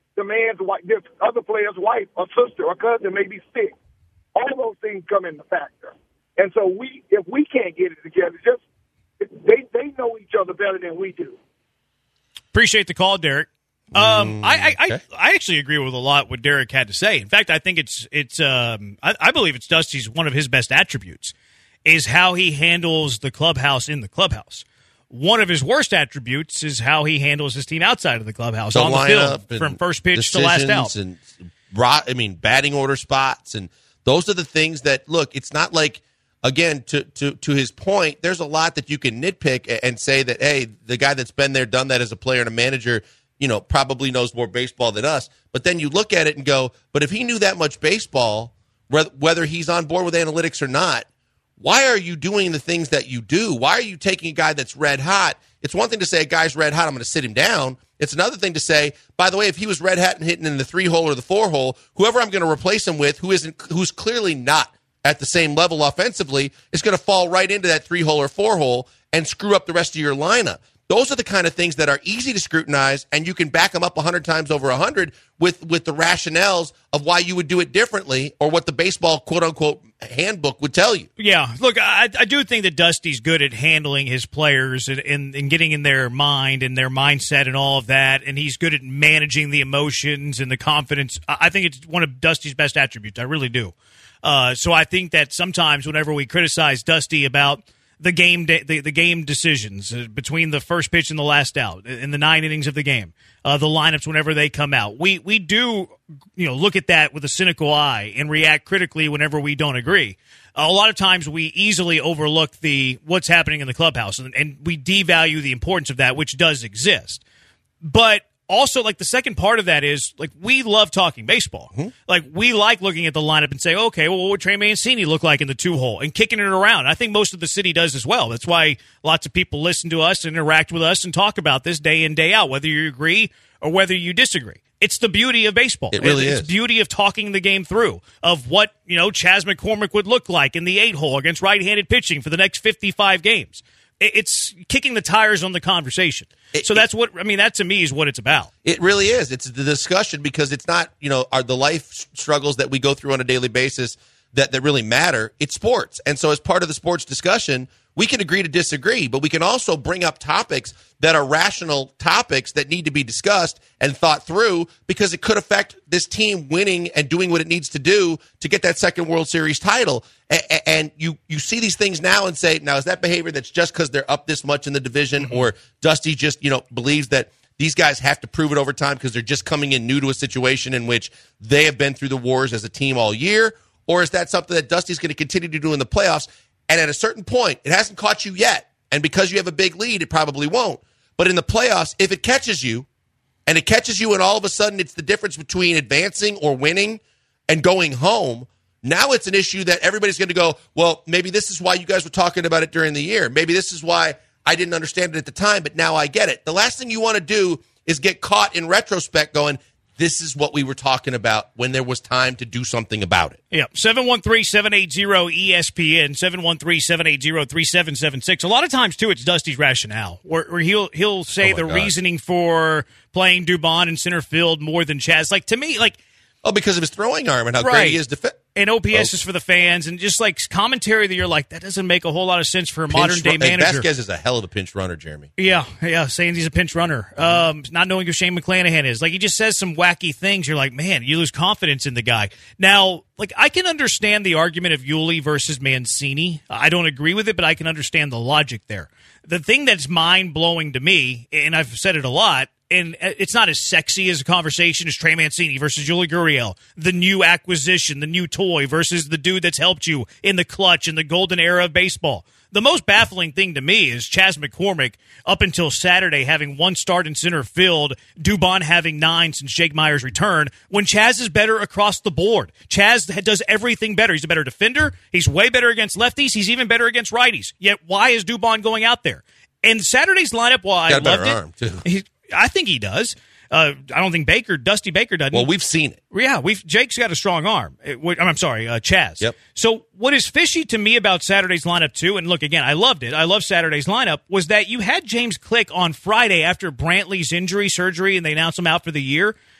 the man's wife, this other player's wife or sister or cousin may be sick. All those things come into factor. And so we, if we can't get it together, just they they know each other better than we do. Appreciate the call, Derek. Um, Mm, I, I, okay. I I actually agree with a lot what Derek had to say. In fact, I think it's it's um I, I believe it's Dusty's one of his best attributes is how he handles the clubhouse in the clubhouse. One of his worst attributes is how he handles his team outside of the clubhouse The on the lineup field from first pitch to decisions last out. And rot, I mean, batting order spots, and those are the things that look. It's not like again to to to his point. There's a lot that you can nitpick and say that hey, the guy that's been there, done that as a player and a manager, you know, probably knows more baseball than us. But then you look at it and go, but if he knew that much baseball, whether he's on board with analytics or not, why are you doing the things that you do? Why are you taking a guy that's red hot? It's one thing to say a guy's red hot, I'm going to sit him down. It's another thing to say, by the way, if he was red hot and hitting in the three hole or the four hole, whoever I'm going to replace him with, who isn't, who's clearly not at the same level offensively, is going to fall right into that three hole or four hole and screw up the rest of your lineup. Those are the kind of things that are easy to scrutinize, and you can back them up one hundred times over one hundred with, with the rationales of why you would do it differently or what the baseball quote-unquote handbook would tell you. Yeah, look, I, I do think that Dusty's good at handling his players and, and, and getting in their mind and their mindset and all of that, and he's good at managing the emotions and the confidence. I, I think it's one of Dusty's best attributes. I really do. Uh, so I think that sometimes whenever we criticize Dusty about the game de- the, the game decisions uh, between the first pitch and the last out in the nine innings of the game, uh, the lineups whenever they come out, we we do you know look at that with a cynical eye and react critically whenever we don't agree. Uh, a lot of times we easily overlook the what's happening in the clubhouse, and, and we devalue the importance of that, which does exist. But also, like, the second part of that is, like, we love talking baseball. Mm-hmm. Like, we like looking at the lineup and say, okay, well, what would Trey Mancini look like in the two-hole? And kicking it around. I think most of the city does as well. That's why lots of people listen to us and interact with us and talk about this day in, day out, whether you agree or whether you disagree. It's the beauty of baseball. It really it's is. It's beauty of talking the game through, of what, you know, Chas McCormick would look like in the eight-hole against right-handed pitching for the next fifty-five games. It's kicking the tires on the conversation. It, so that's what, I mean, that to me is what it's about. It really is. It's the discussion because it's not, you know, are the life struggles that we go through on a daily basis that, that really matter. It's sports. And so as part of the sports discussion, we can agree to disagree, but we can also bring up topics that are rational topics that need to be discussed and thought through because it could affect this team winning and doing what it needs to do to get that second World Series title. And you, you see these things now and say, now, is that behavior that's just because they're up this much in the division mm-hmm. or Dusty just, you know, believes that these guys have to prove it over time because they're just coming in new to a situation in which they have been through the wars as a team all year? Or is that something that Dusty's going to continue to do in the playoffs? And at a certain point, it hasn't caught you yet. And because you have a big lead, it probably won't. But in the playoffs, if it catches you, and it catches you and all of a sudden it's the difference between advancing or winning and going home, now it's an issue that everybody's going to go, well, maybe this is why you guys were talking about it during the year. Maybe this is why I didn't understand it at the time, but now I get it. The last thing you want to do is get caught in retrospect going, this is what we were talking about when there was time to do something about it. Yeah, seven one three, seven eight zero, E S P N, seven one three, seven eight zero, three seven seven six. A lot of times, too, it's Dusty's rationale, where, where he'll he'll say oh the God. reasoning for playing Dubon in center field more than Chas. Like, to me, like... Oh, because of his throwing arm and how right. great he is defense. And O P S oh. is for the fans, and just like commentary that you're like, that doesn't make a whole lot of sense for a modern day manager. Vasquez is a hell of a pinch runner, Jeremy. Yeah, yeah, saying he's a pinch runner. Um, not knowing who Shane McClanahan is. Like, he just says some wacky things. You're like, man, you lose confidence in the guy. Now, like, I can understand the argument of Yuli versus Mancini. I don't agree with it, but I can understand the logic there. The thing that's mind-blowing to me, and I've said it a lot, and it's not as sexy as a conversation as Trey Mancini versus Yuli Gurriel, the new acquisition, the new toy versus the dude that's helped you in the clutch in the golden era of baseball. The most baffling thing to me is Chas McCormick, up until Saturday, having one start in center field, Dubon having nine since Jake Meyer's return, when Chas is better across the board. Chas does everything better. He's a better defender. He's way better against lefties. He's even better against righties. Yet, why is Dubon going out there? And Saturday's lineup, while I Got a loved better it, arm, too. He, I think he does. Uh, I don't think Baker, Dusty Baker doesn't. Well, we've seen it. Yeah, we've Jake's got a strong arm. It, I'm sorry, uh, Chas. Yep. So what is fishy to me about Saturday's lineup, too, and look, again, I loved it. I love Saturday's lineup, was that you had James Click on Friday after Brantley's injury surgery, and they announced him out for the year.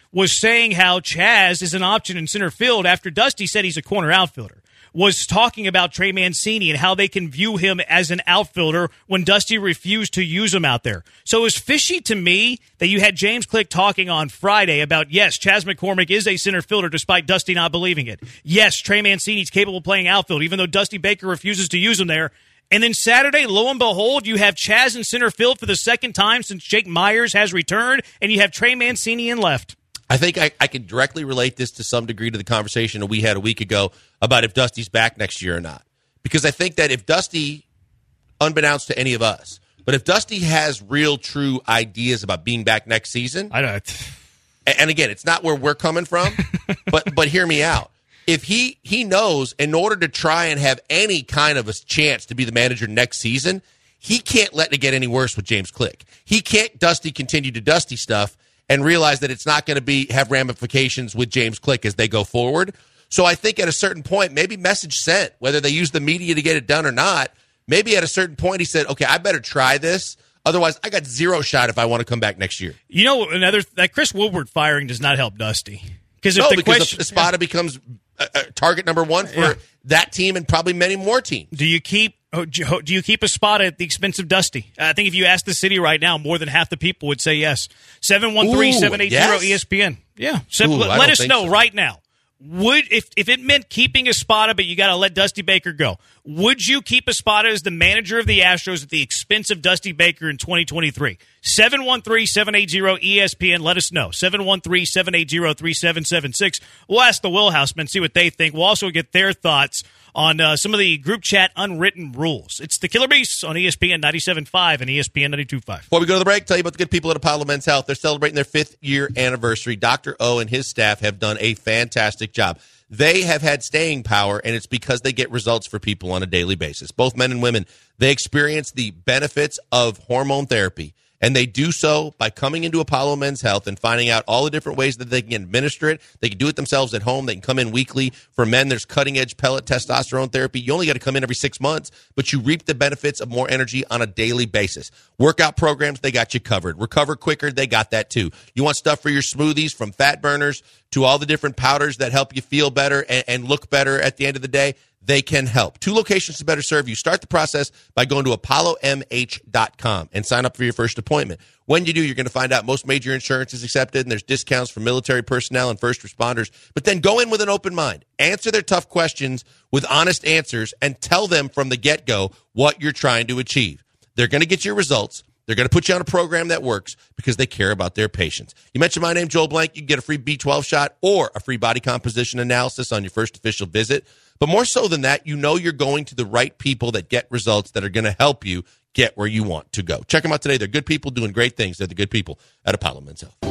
was saying how Chaz is an option in center field after Dusty said he's a corner outfielder. Was talking about Trey Mancini and how they can view him as an outfielder when Dusty refused to use him out there. So it was fishy to me that you had James Click talking on Friday about, yes, Chas McCormick is a center fielder despite Dusty not believing it. Yes, Trey Mancini's capable of playing outfield even though Dusty Baker refuses to use him there. And then Saturday, lo and behold, you have Chaz in center field for the second time since Jake Myers has returned, and you have Trey Mancini in left. I think I, I can directly relate this to some degree to the conversation that we had a week ago about if Dusty's back next year or not. Because I think that if Dusty, unbeknownst to any of us, but if Dusty has real, true ideas about being back next season, I don't. And again, it's not where we're coming from, but but hear me out. If he he knows in order to try and have any kind of a chance to be the manager next season, he can't let it get any worse with James Click. He can't Dusty continue to Dusty stuff and realize that it's not going to be have ramifications with James Click as they go forward. So I think at a certain point, maybe message sent, whether they use the media to get it done or not, maybe at a certain point he said, okay, I better try this. Otherwise, I got zero shot if I want to come back next year. You know, another that Chris Woodward firing does not help Dusty. Because if no, the because question, Espada yeah. becomes uh, uh, target number one for yeah. that team and probably many more teams. Do you keep oh, do you keep Espada at the expense of Dusty? I think if you ask the city right now, more than half the people would say yes. seven one three, seven eight zero, E S P N. Yeah. So, Ooh, let, let us know so. right now. Would if if it meant keeping Espada, but you got to let Dusty Baker go, would you keep Espada as the manager of the Astros at the expense of Dusty Baker in twenty twenty-three? seven one three, seven eight zero, E S P N. Let us know. seven one three, seven eight zero, three seven seven six. We'll ask the Willhousemen, see what they think. We'll also get their thoughts on uh, some of the group chat unwritten rules. It's the Killer Beasts on E S P N ninety-seven point five and E S P N ninety-two point five. Before we go to the break, tell you about the good people at Apollo Men's Health. They're celebrating their fifth year anniversary. Doctor O and his staff have done a fantastic job. They have had staying power, and it's because they get results for people on a daily basis. Both men and women, they experience the benefits of hormone therapy, and they do so by coming into Apollo Men's Health and finding out all the different ways that they can administer it. They can do it themselves at home. They can come in weekly. For men, there's cutting-edge pellet testosterone therapy. You only got to come in every six months, but you reap the benefits of more energy on a daily basis. Workout programs, they got you covered. Recover quicker, they got that too. You want stuff for your smoothies, from fat burners to all the different powders that help you feel better and, and look better at the end of the day? They can help. Two locations to better serve you. Start the process by going to apollo m h dot com and sign up for your first appointment. When you do, you're going to find out most major insurance is accepted, and there's discounts for military personnel and first responders. But then go in with an open mind. Answer their tough questions with honest answers and tell them from the get-go what you're trying to achieve. They're going to get your results. They're going to put you on a program that works because they care about their patients. You mentioned my name, Joel Blank. You can get a free B twelve shot or a free body composition analysis on your first official visit. But more so than that, you know you're going to the right people that get results that are going to help you get where you want to go. Check them out today. They're good people doing great things. They're the good people at Apollo Men's Health.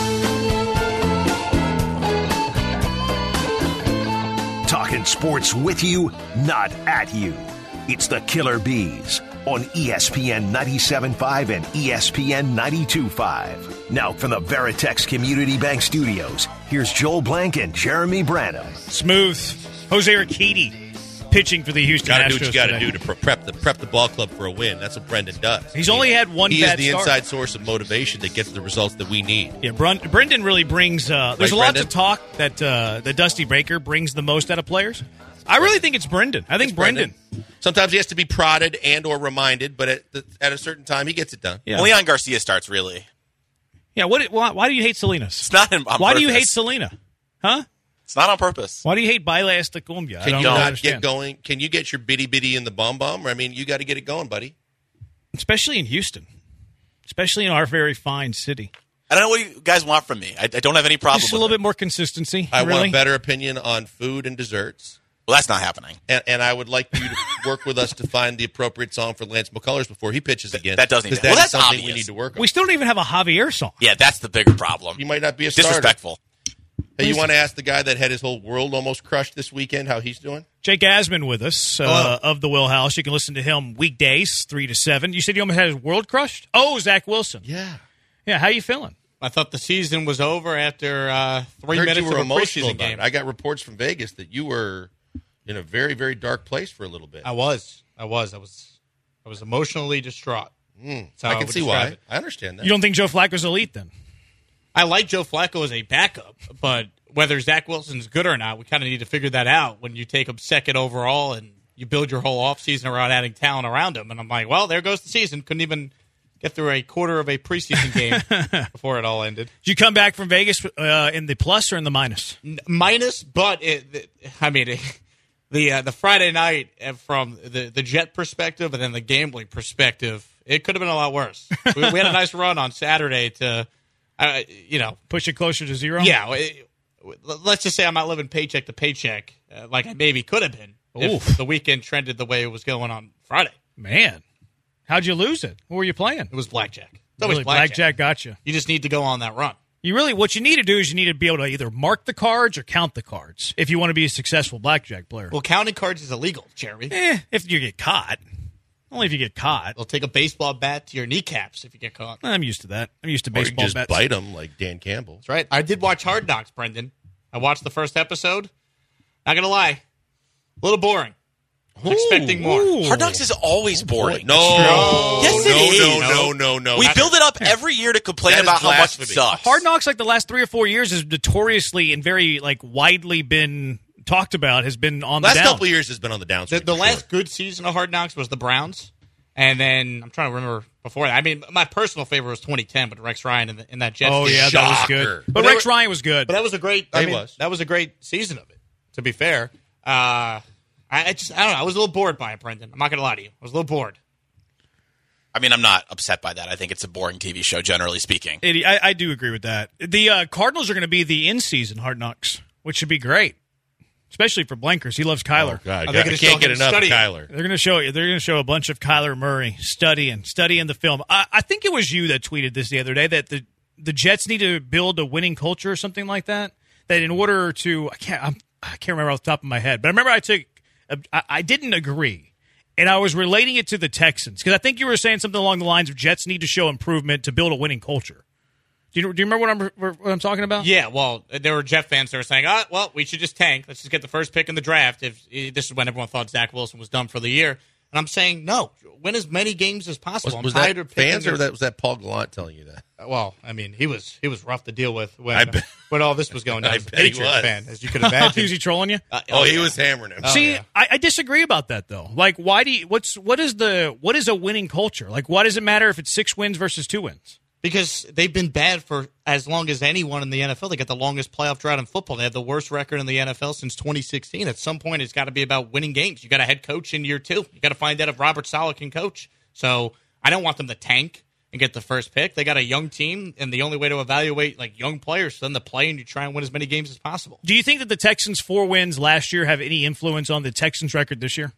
Talking sports with you, not at you. It's the Killer Bees on E S P N ninety-seven point five and E S P N ninety-two point five. Now from the Veritex Community Bank Studios, here's Joel Blank and Jeremy Branham. Smooth. Jose Urquidy pitching for the Houston gotta Astros. Do what you got to do to prep the prep the ball club for a win. That's what Brendan does. He's he, only had one he bad is the start. inside source of motivation that gets the results that we need. Yeah, Brun- Brendan really brings. Uh, there's right, a lot Brendan? to talk that uh, that Dusty Baker brings the most out of players. I really think it's Brendan. I think it's Brendan. Brendan. Sometimes he has to be prodded and or reminded, but at, the, at a certain time he gets it done. Yeah. Leon Garcia starts really. Yeah. What? Why, why do you hate Salinas? It's not on Why purpose. do you hate Selena? Huh? It's not on purpose. Why do you hate Baile hasta cumbia? Can I you don't not understand. get going? Can you get your bitty bitty in the bum bum? I mean, you got to get it going, buddy. Especially in Houston. Especially in our very fine city. I don't know what you guys want from me. I, I don't have any problem Just with a little it. bit more consistency. I really. want a better opinion on food and desserts. Well, that's not happening. And, and I would like you to work with us to find the appropriate song for Lance McCullers before he pitches again. That doesn't even. That Well, is that's something obvious. we need to work on. We still don't even have a Javier song. Yeah, that's the bigger problem. You might not be a starter. Disrespectful. Hey, you want to ask the guy that had his whole world almost crushed this weekend how he's doing? Jake Asman with us uh, of the Will House. You can listen to him weekdays, three to seven. You said you almost had his world crushed? Oh, Zach Wilson. Yeah. Yeah, how you feeling? I thought the season was over after uh, three I heard minutes you were of a emotional preseason about game. it. I got reports from Vegas that you were in a very, very dark place for a little bit. I was. I was. I was I was emotionally distraught. Mm, That's how I can would see describe why. it. I understand that. You don't think Joe Flacco's elite then? I like Joe Flacco as a backup, but whether Zach Wilson's good or not, we kind of need to figure that out when you take him second overall and you build your whole offseason around adding talent around him. And I'm like, well, there goes the season. Couldn't even get through a quarter of a preseason game before it all ended. Did you come back from Vegas uh, in the plus or in the minus? N- minus, but it, it, I mean, it, the uh, the Friday night from the, the Jet perspective and then the gambling perspective, it could have been a lot worse. we, we had a nice run on Saturday to, uh, you know, push it closer to zero. Yeah. It, let's just say I'm not living paycheck to paycheck uh, like I maybe could have been Oof. if the weekend trended the way it was going on Friday. Man, how'd you lose it? What were you playing? It was blackjack. It's Really, always blackjack. blackjack got you. You just need to go on that run. You really, what you need to do is you need to be able to either mark the cards or count the cards if you want to be a successful blackjack player. Well, counting cards is illegal, Jeremy. Eh, if you get caught. Only if you get caught. They'll take a baseball bat to your kneecaps if you get caught. I'm used to that. I'm used to Or you baseball just bets. bite them like Dan Campbell. That's right. I did watch Hard Knocks, Brendan. I watched the first episode. Not going to lie. A little boring. I was expecting more. Ooh. Hard Knocks is always boring. No, Yes, it no, is. no, no, no, no. We build it up every year to complain That is about how much it blasphemy. sucks. Hard Knocks, like the last three or four years, has notoriously and very like widely been talked about. Has been on the Last down. couple of years has been on the downswing. The, the for last sure. good season of Hard Knocks was the Browns. And then, I'm trying to remember before that. I mean, my personal favorite was twenty ten, but Rex Ryan in, the, in that Jets Oh game. yeah, that was Shocker. good. But, But Rex they were- Ryan was good. But that was a great. I He mean, was. that was a great season of it. To be fair, uh, I, I just I don't know. I was a little bored by it, Brendan. I'm not gonna lie to you. I was a little bored. I mean, I'm not upset by that. I think it's a boring T V show, generally speaking. It- I, I do agree with that. The uh, Cardinals are going to be the in-season Hard Knocks, which should be great, especially for Blankers. He loves Kyler. Oh, God, Are God, they I gonna show can't get him enough of studying? Kyler. They're going to show they're going to show a bunch of Kyler Murray studying, studying the film. I, I think it was you that tweeted this the other day that the the Jets need to build a winning culture or something like that. That in order to I can't I'm, I can't remember off the top of my head, but I remember I took I, I didn't agree, and I was relating it to the Texans because I think you were saying something along the lines of Jets need to show improvement to build a winning culture. Do you, do you remember what I'm what I'm talking about? Yeah, well, there were Jet fans that were saying, "Ah, well, we should just tank. Let's just get the first pick in the draft." If, if this is when everyone thought Zach Wilson was done for the year, and I'm saying, no, win as many games as possible. Was, I'm was tired that of picking fans or the- that was that Paul Gallant telling you that? Well, I mean, he was he was rough to deal with when I bet- when all this was going down. I As a bet he Patriots was. fan, as you could imagine. Was he trolling you? Uh, Oh, he yeah. was hammering him. See, yeah. I, I disagree about that though. Like, why do you, what's what is the what is a winning culture? Like, why does it matter if it's six wins versus two wins? Because they've been bad for as long as anyone in the N F L. They got the longest playoff drought in football. They have the worst record in the N F L since twenty sixteen. At some point, it's got to be about winning games. You got a head coach in year two. You got to find out if Robert Saleh can coach. So I don't want them to tank and get the first pick. They got a young team, and the only way to evaluate like young players is for them to play, and you try and win as many games as possible. Do you think that the Texans' four wins last year have any influence on the Texans' record this year?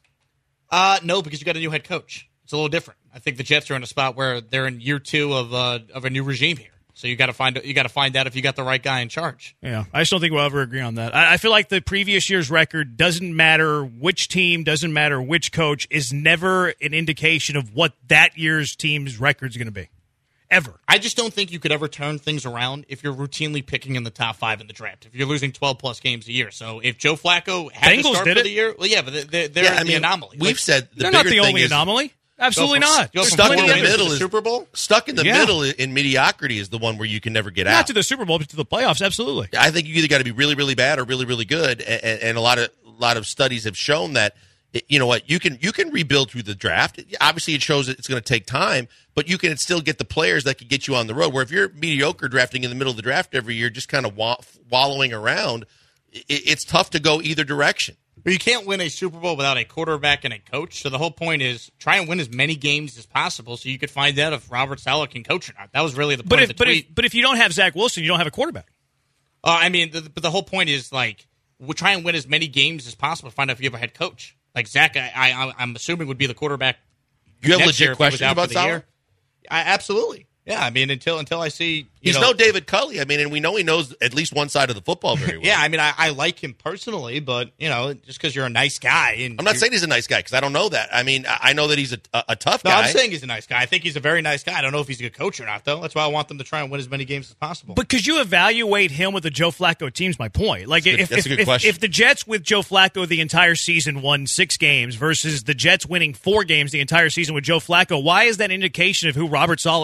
Uh, no, because you got a new head coach. It's a little different. I think the Jets are in a spot where they're in year two of uh, of a new regime here. So you got to find you got to find out if you got the right guy in charge. Yeah, I just don't think we'll ever agree on that. I, I feel like the previous year's record doesn't matter which team, doesn't matter which coach, is never an indication of what that year's team's record is going to be. Ever. I just don't think you could ever turn things around if you're routinely picking in the top five in the draft. If you're losing twelve plus games a year, so if Joe Flacco had Bengals to start did for it. the year, well, yeah, but they're, they're Yeah, I the mean, anomaly. We've Like, said the They're not bigger the thing only is anomaly. Absolutely Go for- not. go There's from stuck plenty in the of win to middle the is Super Bowl. Stuck in the Yeah. middle in mediocrity is the one where you can never get Not out. to the Super Bowl, but to the playoffs. Absolutely. I think you either got to be really, really bad or really, really good, and, and a lot of a lot of studies have shown that. You know what? You can you can rebuild through the draft. Obviously, it shows that it's going to take time, but you can still get the players that can get you on the road. Where if you're mediocre drafting in the middle of the draft every year, just kind of wa- wallowing around, it, it's tough to go either direction. But you can't win a Super Bowl without a quarterback and a coach. So the whole point is try and win as many games as possible, so you could find out if Robert Saleh can coach or not. That was really the point But of if the but tweet. if but if you don't have Zach Wilson, you don't have a quarterback. Uh, I mean, the, but the whole point is like we'll try and win as many games as possible to find out if you have a head coach. Like Zach, I, I, I'm assuming would be the quarterback. You have next year legit if he was questions out about for the Saleh? year. I, absolutely, yeah. I mean, until until I see you He's know, no David Culley. I mean, and we know he knows at least one side of the football very well. yeah. I mean, I, I like him personally, but you know, just because you're a nice guy, and I'm not you're- saying he's a nice guy because I don't know that. I mean, I I know that he's a, a, a tough No, guy. I'm saying he's a nice guy. I think he's a very nice guy. I don't know if he's a good coach or not, though. That's why I want them to try and win as many games as possible. But could you evaluate him with the Joe Flacco team's my point. Like That's a good- if that's a if, good if, question. if the Jets with Joe Flacco the entire season won six games versus the Jets winning four games the entire season with Joe Flacco, why is that indication of who Robert Saleh is as a head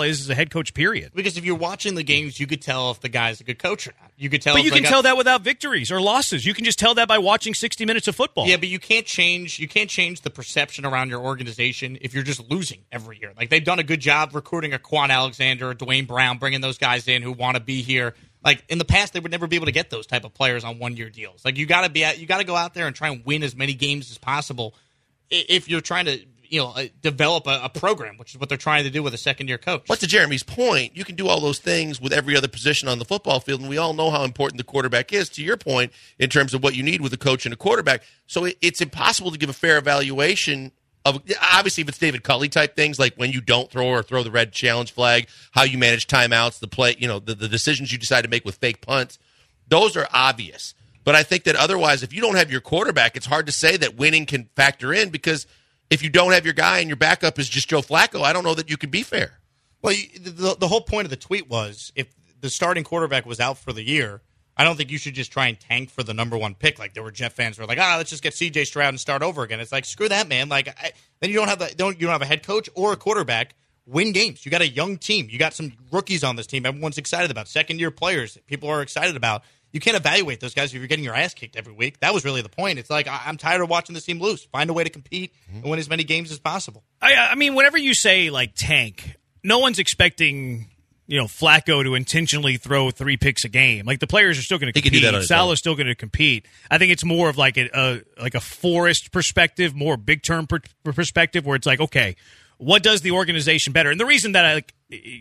head coach, period. Because if you're watching the games, you could tell if the guy's a good coach or not. You could tell. But you if can got, tell that without victories or losses. You can just tell that by watching sixty minutes of football. Yeah, but you can't change. You can't change the perception around your organization if you're just losing every year. Like they've done a good job recruiting a Quan Alexander, a Dwayne Brown, bringing those guys in who want to be here. Like in the past, they would never be able to get those type of players on one year deals. Like you got to be, at, you got to go out there and try and win as many games as possible if you're trying to, you know, uh, develop a, a program, which is what they're trying to do with a second year coach. But to Jeremy's point, you can do all those things with every other position on the football field, and we all know how important the quarterback is. To your point, in terms of what you need with a coach and a quarterback, so it, it's impossible to give a fair evaluation. Of, obviously, if it's David Culley type things, like when you don't throw or throw the red challenge flag, how you manage timeouts, the play, you know, the, the decisions you decide to make with fake punts, those are obvious. But I think that otherwise, if you don't have your quarterback, it's hard to say that winning can factor in, because if you don't have your guy and your backup is just Joe Flacco, I don't know that you can be fair. Well, you, the, the whole point of the tweet was if the starting quarterback was out for the year, I don't think you should just try and tank for the number one pick. Like there were Jet fans who were like, ah, let's just get C J Stroud and start over again. It's like, screw that, man. Like I, then you don't have the, don't you don't have a head coach or a quarterback. Win games. You got a young team. You got some rookies on this team. Everyone's excited about second year players. People are excited about. You can't evaluate those guys if you're getting your ass kicked every week. That was really the point. It's like I, I'm tired of watching this team lose. Find a way to compete mm-hmm. and win as many games as possible. I, I mean, whenever you say like tank, no one's expecting, you know, Flacco to intentionally throw three picks a game. Like the players are still going to compete. Salah's still going to compete. I think it's more of like a, a like a Forrest perspective, more big term per, perspective, where it's like, okay, what does the organization better? And the reason that I like,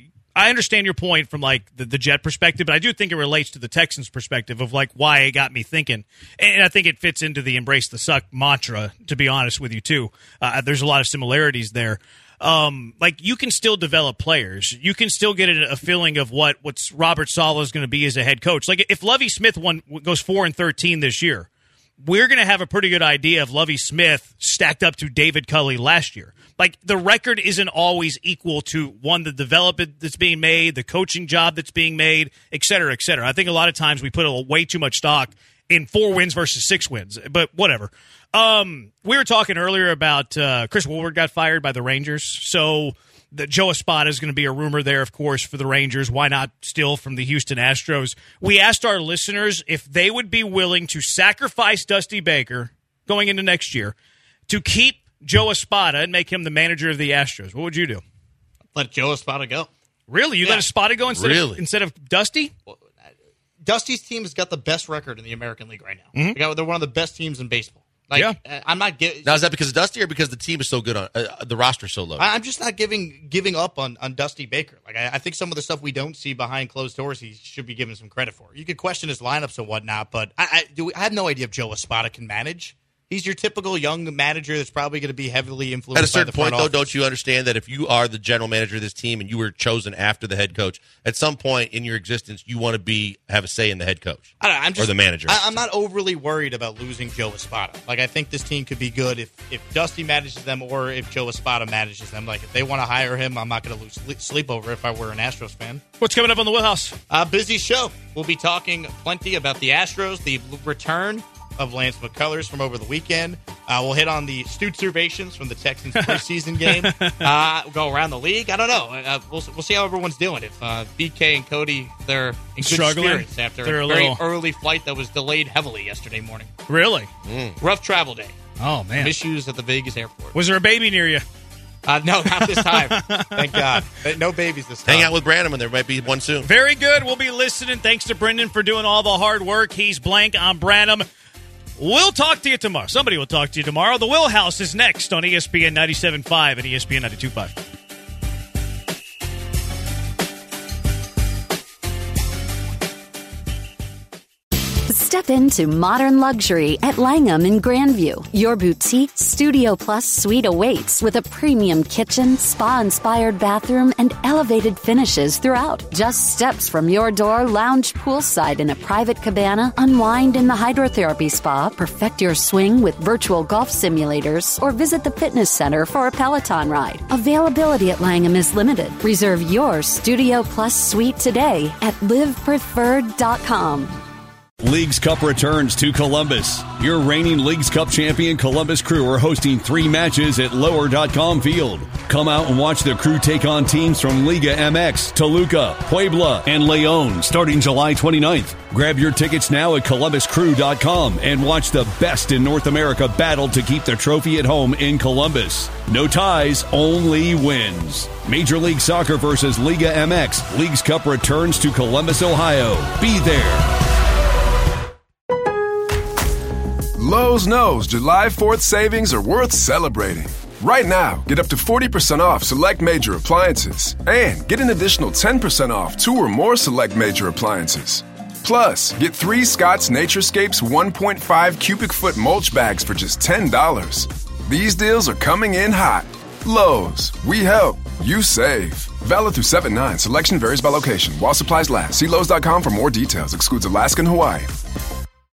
I understand your point from like the, the Jet perspective, but I do think it relates to the Texans perspective of like why it got me thinking. And I think it fits into the embrace the suck mantra, to be honest with you too. Uh, there's a lot of similarities there. Um, like you can still develop players. You can still get a, a feeling of what what's Robert Saleh is going to be as a head coach. Like if Lovie Smith won, goes four and thirteen this year, we're going to have a pretty good idea of Lovie Smith stacked up to David Culley last year. Like the record isn't always equal to one, the development that's being made, the coaching job that's being made, et cetera, et cetera. I think a lot of times we put a, way too much stock in four wins versus six wins, but whatever. Um, we were talking earlier about uh, Chris Woolward got fired by the Rangers, so the Joe Espada is going to be a rumor there, of course, for the Rangers. Why not steal from the Houston Astros? We asked our listeners if they would be willing to sacrifice Dusty Baker going into next year to keep Joe Espada and make him the manager of the Astros. What would you do? Let Joe Espada go. Really? You yeah. let Espada go instead, really? of, instead of Dusty? Well, Dusty's team has got the best record in the American League right now. Mm-hmm. They got, they're one of the best teams in baseball. Like, yeah. I'm not giving. Now, is that because of Dusty or because the team is so good on uh, the roster so low? I'm just not giving giving up on, on Dusty Baker. Like I, I think some of the stuff we don't see behind closed doors, he should be given some credit for. You could question his lineups and whatnot, but I I, do, I have no idea if Joe Espada can manage. He's your typical young manager that's probably going to be heavily influenced. At a certain by the point, front though, office. don't you understand that if you are the general manager of this team and you were chosen after the head coach, at some point in your existence, you want to be have a say in the head coach I don't know, I'm just, or the manager. I, I'm not overly worried about losing Joe Espada. Like I think this team could be good if, if Dusty manages them or if Joe Espada manages them. Like if they want to hire him, I'm not going to lose sleep over if I were an Astros fan. What's coming up on the Wheelhouse? Uh, busy show. We'll be talking plenty about the Astros, the return of Lance McCullers from over the weekend. Uh, we'll hit on the Stu Servations from the Texans preseason game. Uh, we'll go around the league. I don't know. Uh, we'll, we'll see how everyone's doing. If uh, B K and Cody, they're in good Struggling. spirits after They're a a very little- early flight that was delayed heavily yesterday morning. Really? Mm. Rough travel day. Oh, man. Issues at the Vegas airport. Was there a baby near you? Uh, no, not this time. Thank God. No babies this time. Hang out with Brandon, and there might be one soon. Very good. We'll be listening. Thanks to Brendan for doing all the hard work. He's Blank. I'm Branham. We'll talk to you tomorrow. Somebody will talk to you tomorrow. The Wheelhouse is next on E S P N ninety-seven point five and E S P N ninety-two point five. Step into modern luxury at Langham in Grandview. Your boutique Studio Plus suite awaits with a premium kitchen, spa-inspired bathroom, and elevated finishes throughout. Just steps from your door, lounge poolside in a private cabana, unwind in the hydrotherapy spa, perfect your swing with virtual golf simulators, or visit the fitness center for a Peloton ride. Availability at Langham is limited. Reserve your Studio Plus suite today at live preferred dot com. Leagues Cup returns to Columbus. Your reigning Leagues Cup champion Columbus Crew are hosting three matches at lower dot com Field. Come out and watch the Crew take on teams from Liga M X, Toluca, Puebla, and Leon starting July twenty-ninth. Grab your tickets now at columbus crew dot com and watch the best in North America battle to keep the trophy at home in Columbus. No ties, only wins. Major League Soccer versus Liga M X. Leagues Cup returns to Columbus, Ohio. Be there. Lowe's knows July fourth savings are worth celebrating. Right now, get up to forty percent off select major appliances and get an additional ten percent off two or more select major appliances. Plus, get three Scott's Naturescapes one point five cubic foot mulch bags for just ten dollars. These deals are coming in hot. Lowe's, we help, you save. Valid through seven nine. Selection varies by location. While supplies last. See Lowe's dot com for more details. Excludes Alaska and Hawaii.